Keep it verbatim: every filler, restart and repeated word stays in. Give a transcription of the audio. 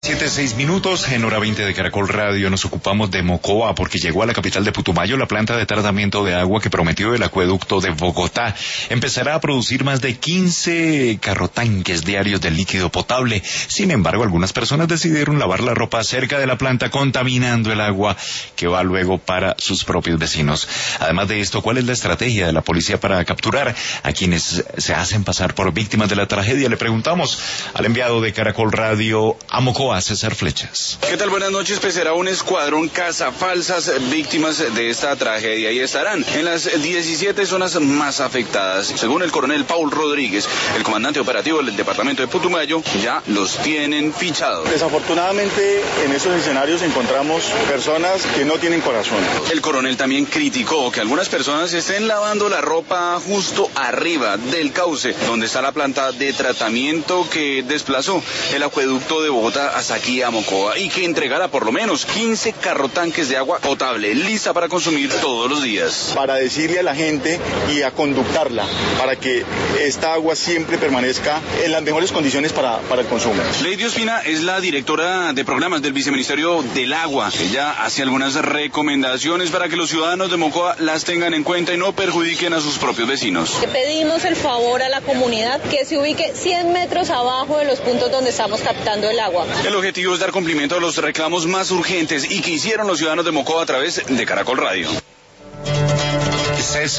siete, seis minutos, en hora veinte de Caracol Radio nos ocupamos de Mocoa porque llegó a la capital de Putumayo la planta de tratamiento de agua que prometió el acueducto de Bogotá. Empezará a producir más de quince carrotanques diarios de líquido potable. Sin embargo, algunas personas decidieron lavar la ropa cerca de la planta, contaminando el agua que va luego para sus propios vecinos. Además de esto, ¿cuál es la estrategia de la policía para capturar a quienes se hacen pasar por víctimas de la tragedia? Le preguntamos al enviado de Caracol Radio a Mocoa, César Flechas. ¿Qué tal? Buenas noches. Pues será un escuadrón cazafalsas víctimas de esta tragedia y estarán en las diecisiete zonas más afectadas. Según el coronel Paul Rodríguez, el comandante operativo del departamento de Putumayo, ya los tienen fichados. Desafortunadamente, en esos escenarios encontramos personas que no tienen corazón. El coronel también criticó que algunas personas estén lavando la ropa justo arriba del cauce, donde está la planta de tratamiento que desplazó el acueducto de Bogotá hasta aquí a Mocoa y que entregará por lo menos quince carrotanques de agua potable lista para consumir todos los días. Para decirle a la gente y a conductarla para que esta agua siempre permanezca en las mejores condiciones para, para el consumo. Lady Ospina es la directora de programas del Viceministerio del Agua. Ella hace algunas recomendaciones para que los ciudadanos de Mocoa las tengan en cuenta y no perjudiquen a sus propios vecinos. Le pedimos el favor a la comunidad que se ubique cien metros abajo de los puntos donde estamos captando el agua. El objetivo es dar cumplimiento a los reclamos más urgentes y que hicieron los ciudadanos de Mocoa a través de Caracol Radio. César